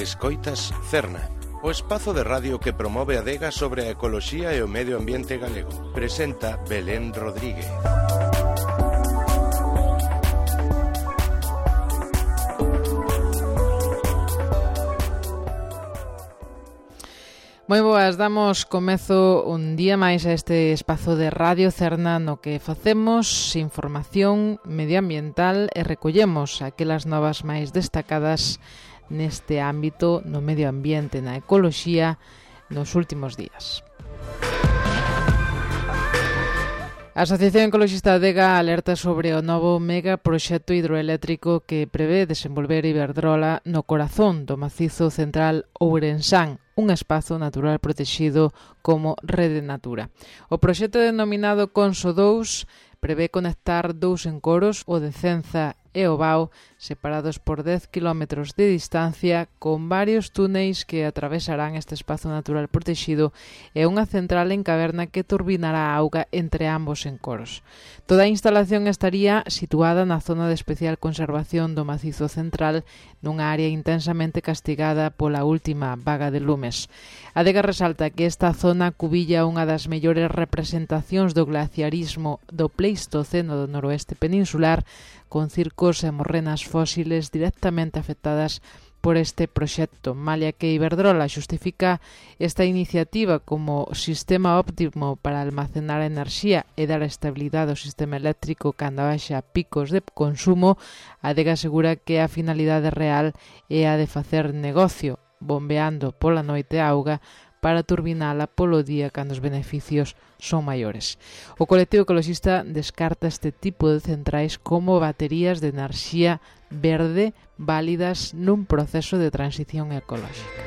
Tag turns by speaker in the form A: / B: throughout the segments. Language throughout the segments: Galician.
A: Escoitas Cerna, o espazo de radio que promove a adega sobre a ecoloxía e o medio ambiente galego. Presenta Belén Rodríguez.
B: Moi boas, damos comezo un día máis a este espazo de Radio Cerna no que facemos información medioambiental e recollemos aquelas novas máis destacadas neste ámbito no medio ambiente, na ecoloxía, nos últimos días. A Asociación Ecoloxista Adega alerta sobre o novo megaproxecto hidroeléctrico que prevé desenvolver Iberdrola no corazón do macizo central Ourensán, un espazo natural protexido como Rede Natura. O proxecto denominado Conso 2 prevé conectar dous encoros, o de Cenza e o Bao, separados por 10 km de distancia, con varios túneis que atravesarán este espazo natural protexido e unha central en caverna que turbinará a auga entre ambos encoros. Toda a instalación estaría situada na zona de especial conservación do macizo central, nunha área intensamente castigada pola última vaga de lumes. A Adega resalta que esta zona cubilla unha das mellores representacións do glaciarismo do Pleistoceno do noroeste peninsular, con circos e morrenas fósiles directamente afectadas por este proxecto, malia que Iberdrola xustifica esta iniciativa como sistema óptimo para almacenar enerxía e dar estabilidade ao sistema eléctrico cando haxa picos de consumo. A Adega asegura que a finalidade real é a de facer negocio, bombeando pola noite a auga para turbinala polo día cando os beneficios son maiores. O colectivo ecoloxista descarta este tipo de centrais como baterías de enerxía verde válidas nun proceso de transición ecolóxica.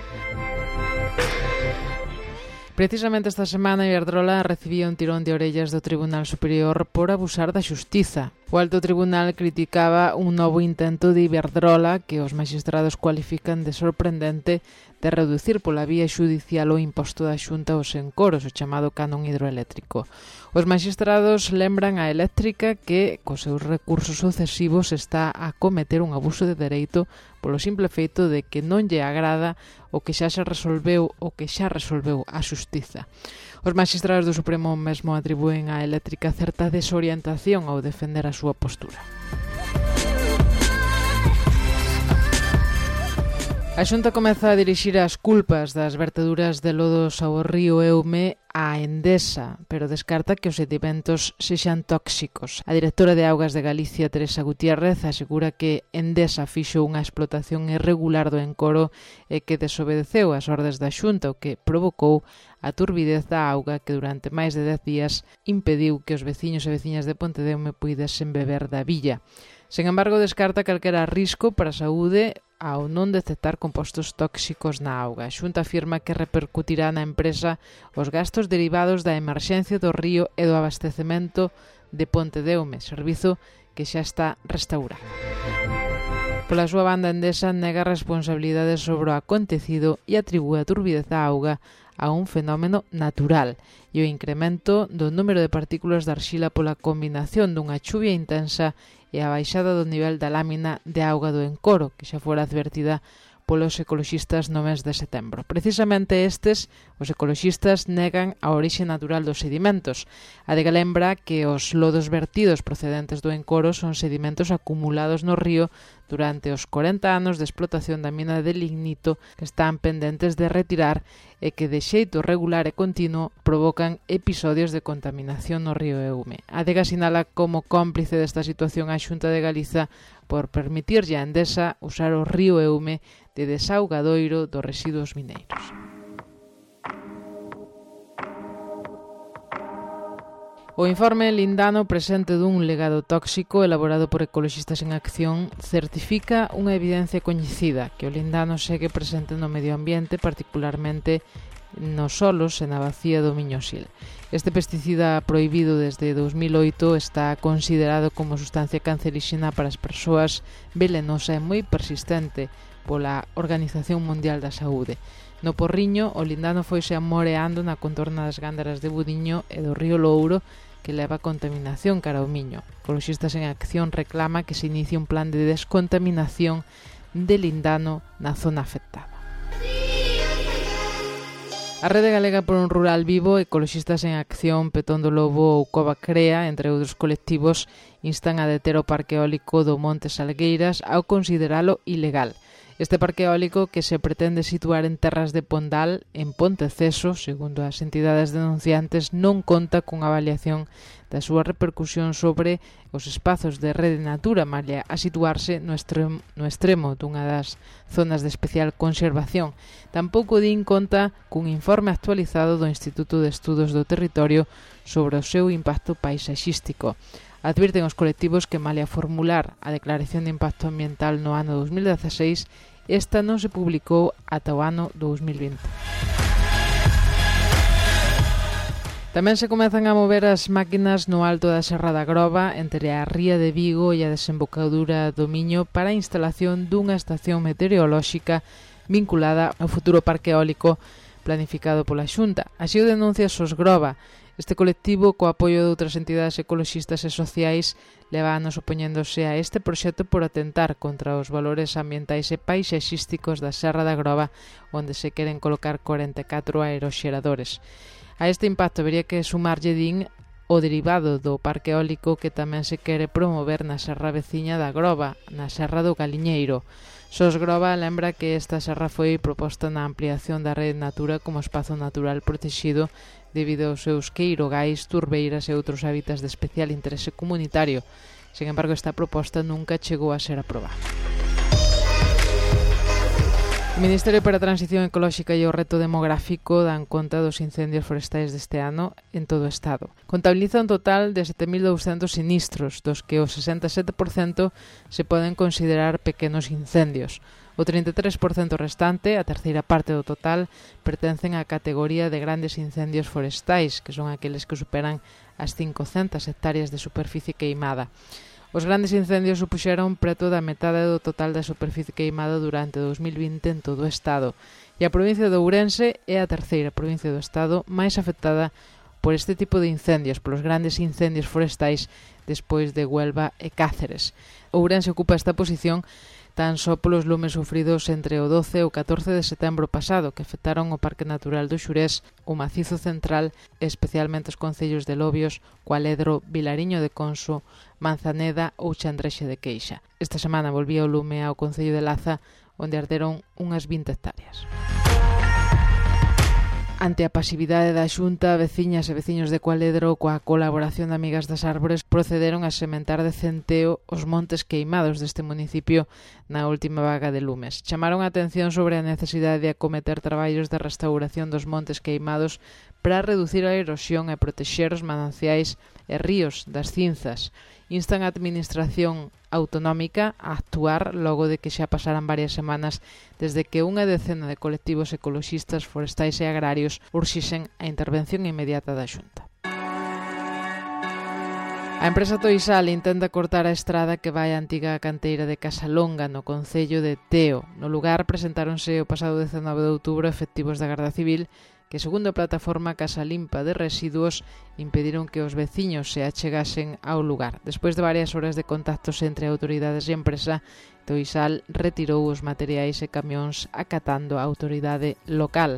B: Precisamente esta semana Iberdrola recibía un tirón de orellas do Tribunal Superior por abusar da xustiza. O alto tribunal criticaba un novo intento de Iberdrola que os maxistrados cualifican de sorprendente de reducir pola vía xudicial o imposto da Xunta aos encoros, o chamado canon hidroeléctrico. Os maxistrados lembran a eléctrica que, cos seus recursos sucesivos, está a cometer un abuso de dereito polo simple feito de que non lle agrada o que xa se resolveu a xustiza. Os maxistrados do Supremo mesmo atribúen á eléctrica certa desorientación ao defender a súa postura. A Xunta comeza a dirixir as culpas das verteduras de lodos ao río Eume a Endesa, pero descarta que os sedimentos sexan tóxicos. A directora de Augas de Galicia, Teresa Gutiérrez, asegura que Endesa fixo unha explotación irregular do encoro e que desobedeceu as ordes da Xunta, o que provocou a turbidez da auga que durante máis de 10 días impediu que os veciños e veciñas de Pontedeume puidesen beber da billa. Sen embargo, descarta calquera risco para a saúde ao non detectar compostos tóxicos na auga. A Xunta afirma que repercutirá na empresa os gastos derivados da emerxencia do río e do abastecemento de Pontedeume, servizo que xa está restaurado. Pola súa banda, Endesa nega responsabilidades sobre o acontecido e atribúe a turbidez da auga a un fenómeno natural e o incremento do número de partículas de arxila pola combinación dunha chuvia intensa e a baixada do nivel da lámina de auga do encoro, que xa fora advertida polos ecoloxistas no mes de setembro. Precisamente estes, os ecoloxistas, negan a orixe natural dos sedimentos. A Adega lembra que os lodos vertidos procedentes do encoro son sedimentos acumulados no río durante os 40 anos de explotación da mina de lignito que están pendentes de retirar e que de xeito regular e continuo provocan episodios de contaminación no río Eume. A Adega sinala como cómplice desta situación a Xunta de Galiza por permitirlle a Endesa usar o río Eume de desaugadoiro dos residuos mineiros. O informe Lindano, presente dun legado tóxico elaborado por Ecoloxistas en Acción, certifica unha evidencia coñecida, que o lindano segue presente no medio ambiente, particularmente nos solos e na bacía do Miñosil. Este pesticida prohibido desde 2008 está considerado como sustancia canceríxena para as persoas, velenosa e moi persistente pola Organización Mundial da Saúde. No Porriño, o lindano foise amoreando na contorna das gándaras de Budiño e do río Louro, que leva contaminación cara ao Miño. Ecoloxistas en Acción reclama que se inicie un plan de descontaminación de lindano na zona afectada. A Rede Galega por un Rural Vivo, Ecoloxistas en Acción, Petón do Lobo ou Cova Crea, entre outros colectivos, instan a deter o parque eólico do Monte Salgueiras ao consideralo ilegal. Este parque eólico, que se pretende situar en terras de Pondal, en Ponteceso, segundo as entidades denunciantes, non conta cunha avaliación da súa repercusión sobre os espazos de Rede Natura, malia a situarse no extremo dunha das zonas de especial conservación. Tampouco din conta cun informe actualizado do Instituto de Estudos do Territorio sobre o seu impacto paisaxístico. Advirten os colectivos que, malia formular a declaración de impacto ambiental no ano 2016, esta non se publicou ata o ano 2020. Tamén se comezan a mover as máquinas no alto da Serra da Groba, entre a ría de Vigo e a desembocadura do Miño, para a instalación dunha estación meteorolóxica vinculada ao futuro parque eólico planificado pola Xunta. Así o denuncia Sosgroba. Este colectivo, co apoio de outras entidades ecoloxistas e sociais, leva anos opoñéndose a este proxecto por atentar contra os valores ambientais e paisaxísticos da Serra da Groba, onde se queren colocar 44 aeroxeradores. A este impacto habería que sumarlle, din, o derivado do parque eólico que tamén se quere promover na serra veciña da Groba, na Serra do Galiñeiro. Sosgroba lembra que esta serra foi proposta na ampliación da Rede Natura como espazo natural protexido debido aos seus queirogais, turbeiras e outros hábitats de especial interese comunitario. Sen embargo, esta proposta nunca chegou a ser aprobada. O Ministerio para a Transición Ecolóxica e o Reto Demográfico dan conta dos incendios forestais deste ano en todo o Estado. Contabiliza un total de 7.200 sinistros, dos que o 67% se poden considerar pequenos incendios. O 33% restante, a terceira parte do total, pertencen á categoría de grandes incendios forestais, que son aqueles que superan as 500 hectáreas de superficie queimada. Os grandes incendios supuxeron preto da metade do total da superficie queimada durante 2020 en todo o Estado, e a provincia de Ourense é a terceira provincia do Estado máis afectada por este tipo de incendios, polos grandes incendios forestais despois de Huelva e Cáceres. Ourense ocupa esta posición tan só polos lumes sufridos entre o 12 e o 14 de setembro pasado, que afectaron o Parque Natural do Xurés, o Macizo Central e especialmente os concellos de Lobios, Cualedro, Vilariño de Conso, Manzaneda ou Chandrexe de Queixa. Esta semana volvía o lume ao concello de Laza, onde arderon unhas 20 hectáreas. Ante a pasividade da Xunta, veciñas e veciños de Cualedro, coa colaboración de Amigas das Árbores, procederon a sementar de centeo os montes queimados deste municipio na última vaga de lumes. Chamaron a atención sobre a necesidade de acometer traballos de restauración dos montes queimados para reducir a erosión e protexer os mananciais e ríos das cinzas. Instan a Administración Autonómica a actuar logo de que xa pasaran varias semanas desde que unha decena de colectivos ecoloxistas, forestais e agrarios urxisen a intervención inmediata da Xunta. A empresa Toisal intenta cortar a estrada que vai á antiga canteira de Casalonga, no concello de Teo. No lugar presentáronse o pasado 19 de outubro efectivos da Garda Civil que, segundo a plataforma Casa Limpa de Residuos, impediron que os veciños se achegasen ao lugar. Despois de varias horas de contactos entre autoridades e empresa, Toisal retirou os materiais e camións acatando a autoridade local.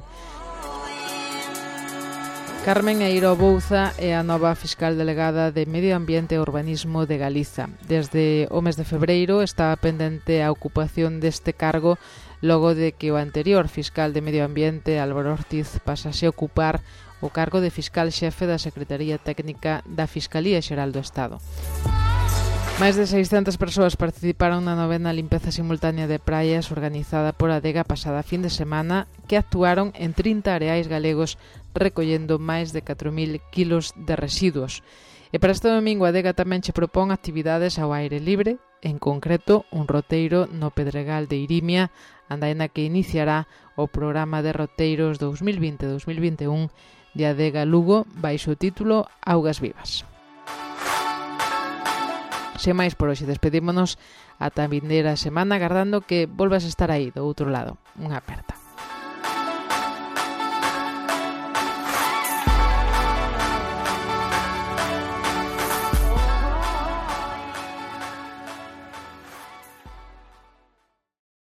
B: Carmen Eiro Bouza é a nova fiscal delegada de Medio Ambiente e Urbanismo de Galiza. Desde o mes de febreiro está pendente a ocupación deste cargo logo de que o anterior fiscal de Medio Ambiente, Álvaro Ortiz, pasase a ocupar o cargo de fiscal xefe da Secretaría Técnica da Fiscalía Xeral do Estado. Máis de 600 persoas participaron na novena limpeza simultánea de praias organizada por Adega pasada fin de semana, que actuaron en 30 areais galegos recollendo máis de 4.000 kilos de residuos. E para este domingo a Adega tamén che propón actividades ao aire libre, en concreto un roteiro no Pedregal de Irimia, andaina que iniciará o programa de roteiros 2020-2021 de Adega Lugo baixo o título Augas Vivas. Sen máis por hoxe, despedímonos ata a vindeira semana, agardando que volvas a estar aí do outro lado. Unha aperta.